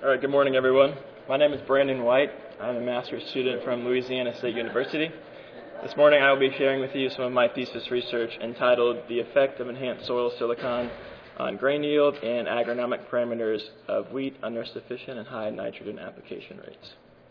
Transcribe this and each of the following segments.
All right, good morning, everyone. My name is Brandon White. I'm a master's student from Louisiana State University. This morning I will be sharing with you some of my thesis research entitled The Effect of Enhanced Soil Silicon on Grain Yield and Agronomic Parameters of Wheat Under Sufficient and High Nitrogen Application Rates.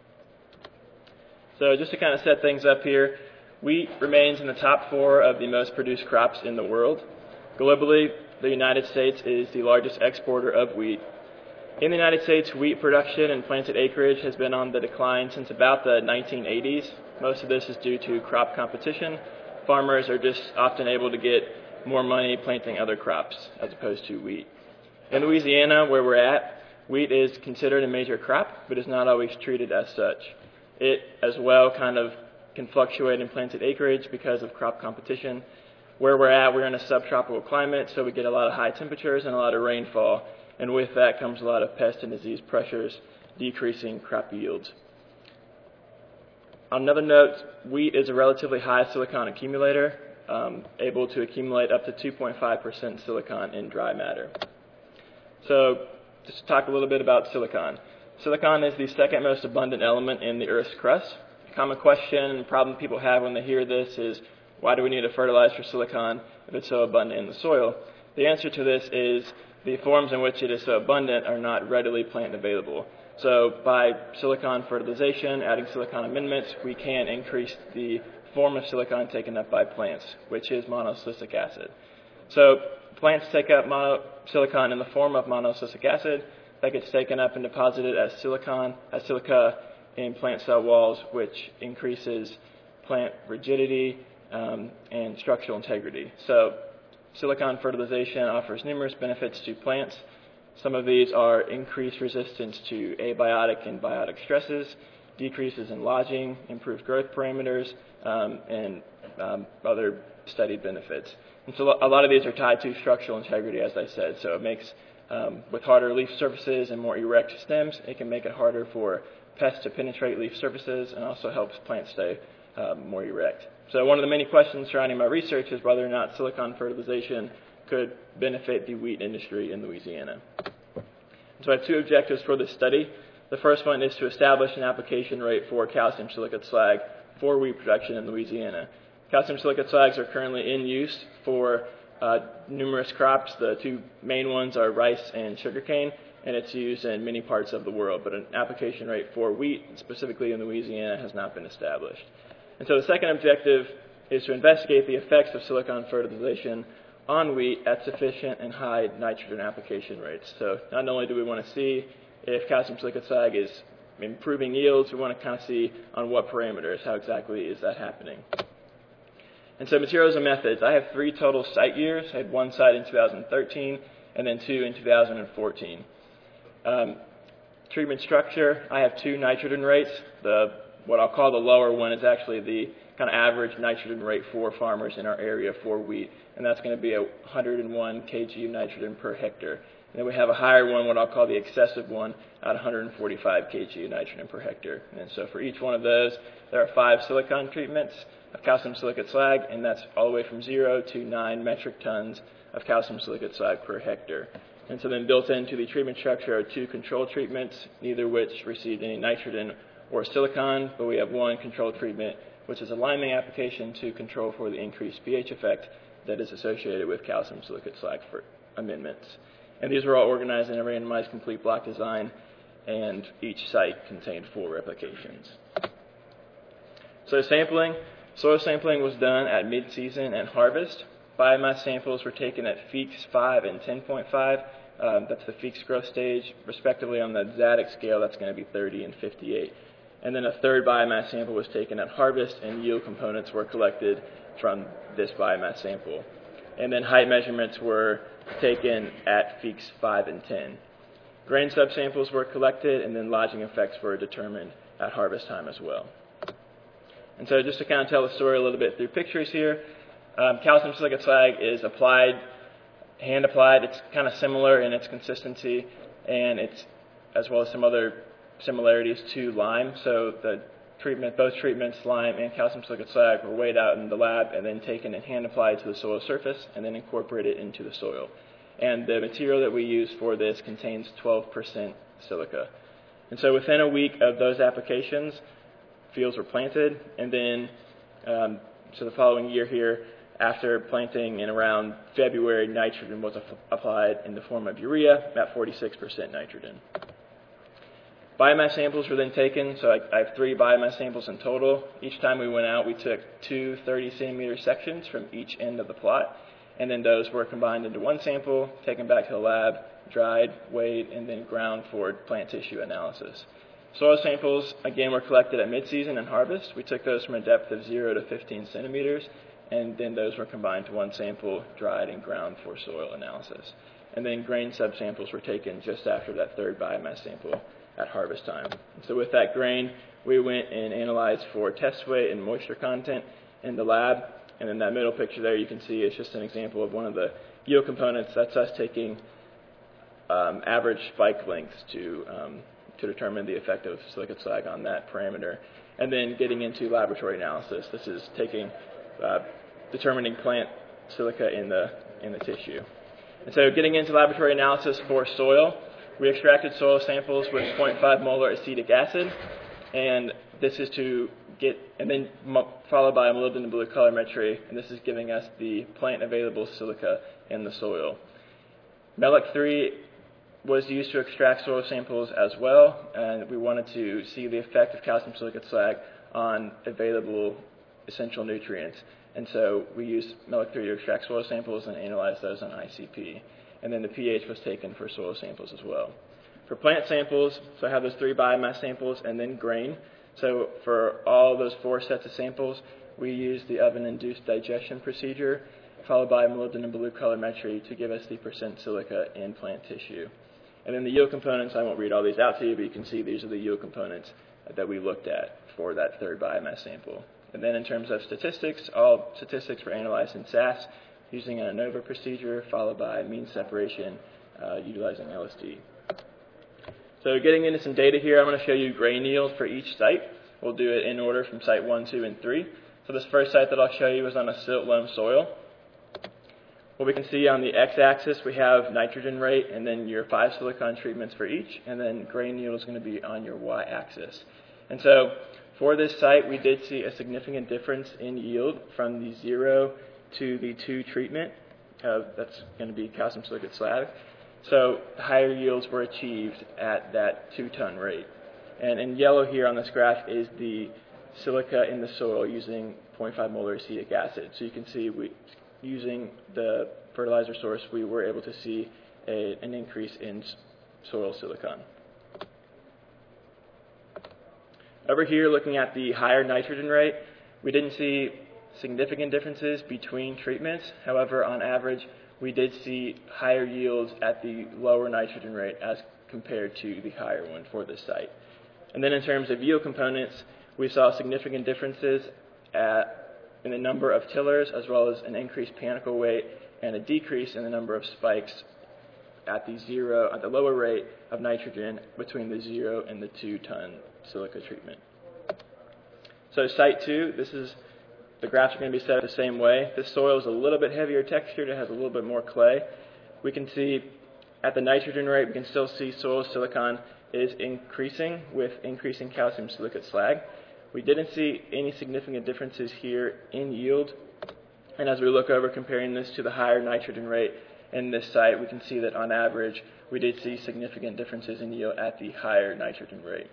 So just to kind of set things up here, wheat remains in the top 4 of the most produced crops in the world. Globally, the United States is the largest exporter of wheat. In the United States, wheat production and planted acreage has been on the decline since about the 1980s. Most of this is due to crop competition. Farmers are just often able to get more money planting other crops as opposed to wheat. In Louisiana, where we're at, wheat is considered a major crop, but is not always treated as such. It, as well, kind of can fluctuate in planted acreage because of crop competition. Where we're at, we're in a subtropical climate, so we get a lot of high temperatures and a lot of rainfall. And with that comes a lot of pest and disease pressures, decreasing crop yields. On another note, wheat is a relatively high silicon accumulator, able to accumulate up to 2.5% silicon in dry matter. So just to talk a little bit about silicon. Silicon is the second most abundant element in the Earth's crust. A common question and problem people have when they hear this is, why do we need to fertilize for silicon if it's so abundant in the soil? The answer to this is the forms in which it is so abundant are not readily plant available. So by silicon fertilization, adding silicon amendments, we can increase the form of silicon taken up by plants, which is monosilicic acid. So plants take up silicon in the form of monosilicic acid that gets taken up and deposited as silica in plant cell walls, which increases plant rigidity and structural integrity. So silicon fertilization offers numerous benefits to plants. Some of these are increased resistance to abiotic and biotic stresses, decreases in lodging, improved growth parameters, and other studied benefits. And so a lot of these are tied to structural integrity, as I said. So it makes, with harder leaf surfaces and more erect stems, it can make it harder for pests to penetrate leaf surfaces and also helps plants stay more erect. So one of the many questions surrounding my research is whether or not silicon fertilization could benefit the wheat industry in Louisiana. So I have 2 objectives for this study. The first one is to establish an application rate for calcium silicate slag for wheat production in Louisiana. Calcium silicate slags are currently in use for numerous crops. The 2 main ones are rice and sugarcane, and it's used in many parts of the world, but an application rate for wheat, specifically in Louisiana, has not been established. And so the second objective is to investigate the effects of silicon fertilization on wheat at sufficient and high nitrogen application rates. So not only do we want to see if calcium silicate slag is improving yields, we want to kind of see on what parameters, how exactly is that happening. And so materials and methods. I have 3 total site years. I had 1 site in 2013 and then 2 in 2014. Treatment structure, I have 2 nitrogen rates. What I'll call the lower one is actually the kind of average nitrogen rate for farmers in our area for wheat, and that's going to be 101 kg of nitrogen per hectare. And then we have a higher one, what I'll call the excessive one, at 145 kg of nitrogen per hectare. And so for each one of those, there are 5 silicon treatments of calcium silicate slag, and that's all the way from 0 to 9 metric tons of calcium silicate slag per hectare. And so then built into the treatment structure are 2 control treatments, neither which received any nitrogen or silicon, but we have 1 control treatment, which is a liming application to control for the increased pH effect that is associated with calcium silicate slag for amendments. And these were all organized in a randomized complete block design, and each site contained 4 replications. So sampling. Soil sampling was done at mid-season and harvest. Biomass samples were taken at Feeks 5 and 10.5. That's the Feeks growth stage, respectively on the Zadig scale. That's going to be 30 and 58. And then a third biomass sample was taken at harvest, and yield components were collected from this biomass sample. And then height measurements were taken at Feeks 5 and 10. Grain subsamples were collected, and then lodging effects were determined at harvest time as well. And so just to kind of tell the story a little bit through pictures here, calcium silicate slag is applied, hand applied. It's kind of similar in its consistency, and it's as well as some other similarities to lime. So both treatments, lime and calcium silicate slag, were weighed out in the lab and then taken and hand applied to the soil surface and then incorporated into the soil. and the material that we use for this contains 12% silica. And so within a week of those applications, fields were planted, and then so the following year here, after planting in around February, nitrogen was applied in the form of urea at 46% nitrogen. Biomass samples were then taken, so I have 3 biomass samples in total. Each time we went out, we took 2 30-centimeter sections from each end of the plot, and then those were combined into one sample, taken back to the lab, dried, weighed, and then ground for plant tissue analysis. Soil samples, again, were collected at mid-season and harvest. We took those from a depth of 0 to 15 centimeters, and then those were combined to one sample, dried, and ground for soil analysis. And then grain subsamples were taken just after that 3rd biomass sample at harvest time. So with that grain, we went and analyzed for test weight and moisture content in the lab. And in that middle picture there, you can see it's just an example of one of the yield components. That's us taking average spike lengths to determine the effect of silicate slag on that parameter. And then getting into laboratory analysis. This is taking determining plant silica in the tissue. And so getting into laboratory analysis for soil, we extracted soil samples with 0.5 molar acetic acid, and this is to get, and then followed by a molybdenum blue colorimetry, and this is giving us the plant available silica in the soil. MELEC 3 was used to extract soil samples as well, and we wanted to see the effect of calcium silicate slag on available essential nutrients. And so we used MELEC 3 to extract soil samples and analyze those on ICP. And then the pH was taken for soil samples as well. For plant samples, so I have those 3 biomass samples and then grain. So for all those 4 sets of samples, we used the oven-induced digestion procedure, followed by molybdenum blue colorimetry to give us the percent silica in plant tissue. And then the yield components, I won't read all these out to you, but you can see these are the yield components that we looked at for that 3rd biomass sample. And then in terms of statistics, all statistics were analyzed in SAS using an ANOVA procedure, followed by mean separation utilizing LSD. So getting into some data here, I'm going to show you grain yield for each site. We'll do it in order from site 1, 2, and 3. So this first site that I'll show you is on a silt loam soil. What we can see on the x-axis, we have nitrogen rate, and then your 5 silicon treatments for each, and then grain yield is going to be on your y-axis. And so for this site, we did see a significant difference in yield from the 0 to the 2 treatment. That's going to be calcium silicate slag. So higher yields were achieved at that 2-ton rate. And in yellow here on this graph is the silica in the soil using 0.5 molar acetic acid. So you can see using the fertilizer source, we were able to see an increase in soil silicon. Over here, looking at the higher nitrogen rate, we didn't see significant differences between treatments. However, on average, we did see higher yields at the lower nitrogen rate as compared to the higher one for this site. And then in terms of yield components, we saw significant differences in the number of tillers, as well as an increased panicle weight and a decrease in the number of spikes at the lower rate of nitrogen between the 0 and the 2-ton silica treatment. So site 2, the graphs are going to be set up the same way. This soil is a little bit heavier textured. It has a little bit more clay. We can see at the nitrogen rate, we can still see soil silicon is increasing with increasing calcium silicate slag. We didn't see any significant differences here in yield. And as we look over comparing this to the higher nitrogen rate in this site, we can see that on average, we did see significant differences in yield at the higher nitrogen rate.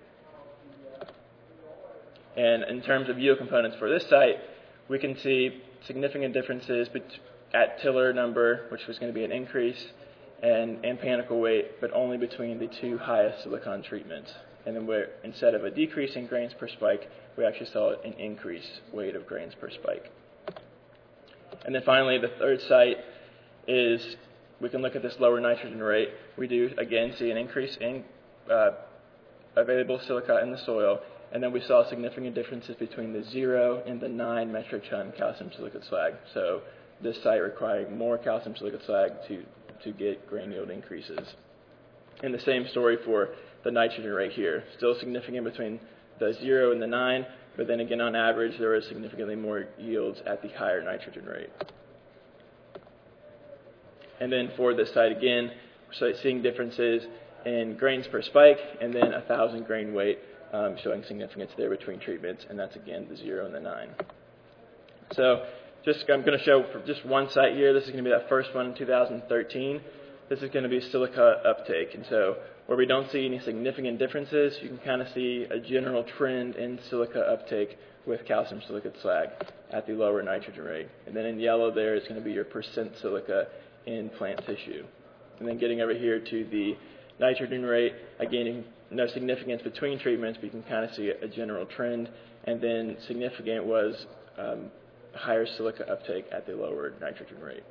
And in terms of yield components for this site, we can see significant differences at tiller number, which was going to be an increase, and panicle weight, but only between the 2 highest silicon treatments. And then instead of a decrease in grains per spike, we actually saw an increased weight of grains per spike. And then finally, the third site is, we can look at this lower nitrogen rate. We do, again, see an increase in available silica in the soil, and then we saw significant differences between the 0 and the 9 metric ton calcium silicate slag. So this site requiring more calcium silicate slag to get grain yield increases. And the same story for the nitrogen rate here. Still significant between the 0 and the 9, but then again on average there was significantly more yields at the higher nitrogen rate. And then for this site again, we're seeing differences in grains per spike, and then 1,000 grain weight, showing significance there between treatments, and that's again the 0 and the 9. So I'm going to show for just one site here. This is going to be that first one in 2013. This is going to be silica uptake, and so where we don't see any significant differences, you can kind of see a general trend in silica uptake with calcium silicate slag at the lower nitrogen rate. And then in yellow there is going to be your percent silica in plant tissue. And then getting over here to the nitrogen rate, again, no significance between treatments, but you can kind of see a general trend. And then significant was higher silica uptake at the lower nitrogen rate.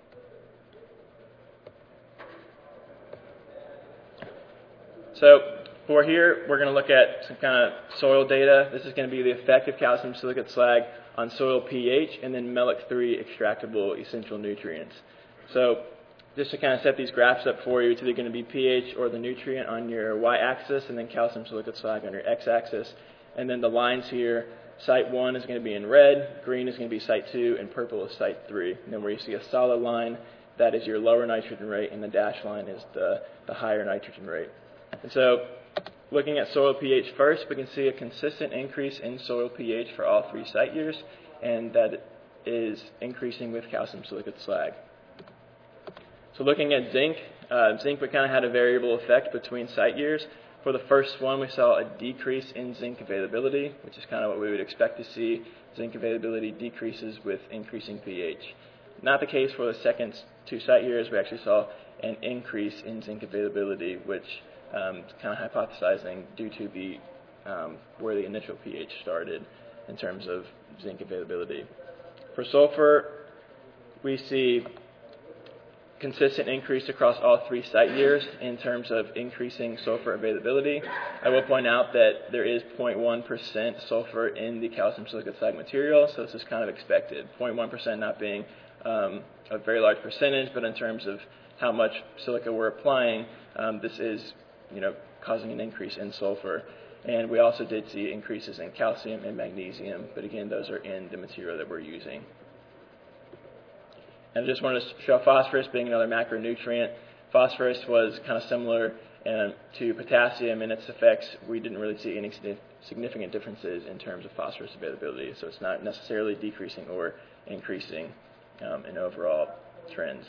So for here, we're going to look at some kind of soil data. This is going to be the effect of calcium silicate slag on soil pH and then MELEC3 extractable essential nutrients. So just to kind of set these graphs up for you, it's either going to be pH or the nutrient on your y-axis and then calcium silicate slag on your x-axis. And then the lines here, site 1 is going to be in red, green is going to be site 2, and purple is site 3. And then where you see a solid line, that is your lower nitrogen rate, and the dashed line is the higher nitrogen rate. And so looking at soil pH first, we can see a consistent increase in soil pH for all 3 site years, and that is increasing with calcium silicate slag. So looking at zinc, zinc we kind of had a variable effect between site years. For the first one, we saw a decrease in zinc availability, which is kind of what we would expect to see. Zinc availability decreases with increasing pH. Not the case for the second 2 site years. We actually saw an increase in zinc availability, which kind of hypothesizing due to the where the initial pH started in terms of zinc availability. For sulfur, we see consistent increase across all 3 site years in terms of increasing sulfur availability. I will point out that there is 0.1% sulfur in the calcium silicate slag material, so this is kind of expected. 0.1% not being a very large percentage, but in terms of how much silica we're applying, this is causing an increase in sulfur. And we also did see increases in calcium and magnesium, but again, those are in the material that we're using. And I just want to show phosphorus being another macronutrient. Phosphorus was kind of similar to potassium in its effects. We didn't really see any significant differences in terms of phosphorus availability, so it's not necessarily decreasing or increasing in overall trends.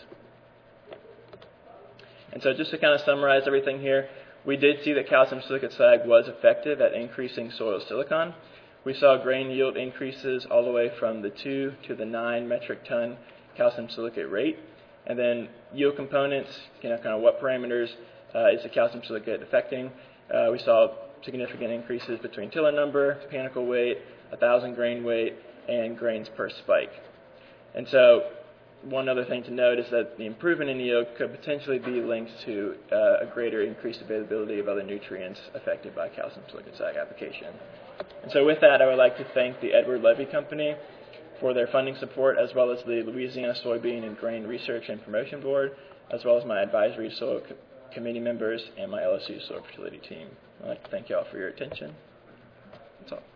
And so just to kind of summarize everything here, we did see that calcium silicate slag was effective at increasing soil silicon. We saw grain yield increases all the way from the 2 to the 9 metric ton calcium silicate rate. And then yield components, kind of what parameters is the calcium silicate affecting. We saw significant increases between tiller number, panicle weight, 1,000 grain weight, and grains per spike. And so one other thing to note is that the improvement in yield could potentially be linked to a greater increased availability of other nutrients affected by calcium silicate slag application. And so with that, I would like to thank the Edward Levy Company for their funding support, as well as the Louisiana Soybean and Grain Research and Promotion Board, as well as my advisory soil committee members and my LSU soil fertility team. I'd like to thank you all for your attention. That's all.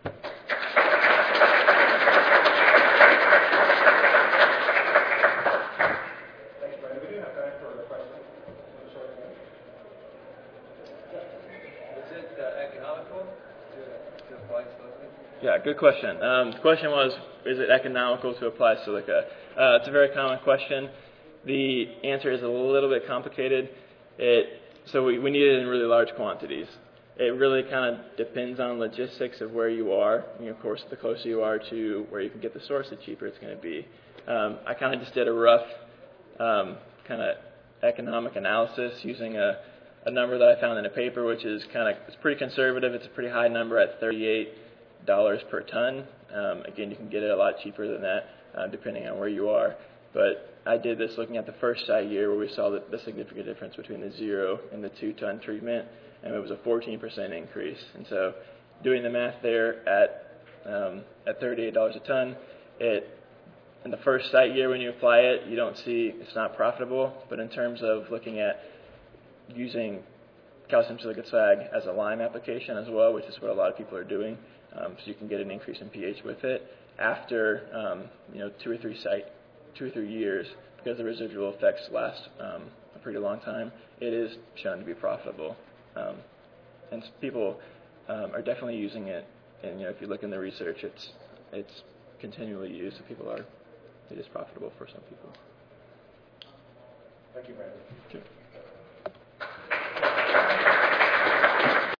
Yeah, good question. The question was, is it economical to apply silica? It's a very common question. The answer is a little bit complicated. So we need it in really large quantities. It really kind of depends on logistics of where you are. Of course, the closer you are to where you can get the source, the cheaper it's going to be. I kind of just did a rough kind of economic analysis using a number that I found in a paper, which is it's pretty conservative. It's a pretty high number at $38 per ton. Again, you can get it a lot cheaper than that, depending on where you are. But I did this looking at the first site year where we saw the significant difference between the 0 and the 2-ton treatment, and it was a 14% increase. And so doing the math there at $38 a ton, in the first site year when you apply it, you don't see it's not profitable. But in terms of looking at using calcium silicate slag as a lime application as well, which is what a lot of people are doing, so you can get an increase in pH with it. After 2 or 3 years, because the residual effects last a pretty long time, it is shown to be profitable. And people are definitely using it. And if you look in the research, it's continually used. So it is profitable for some people. Thank you, Brandon. Sure.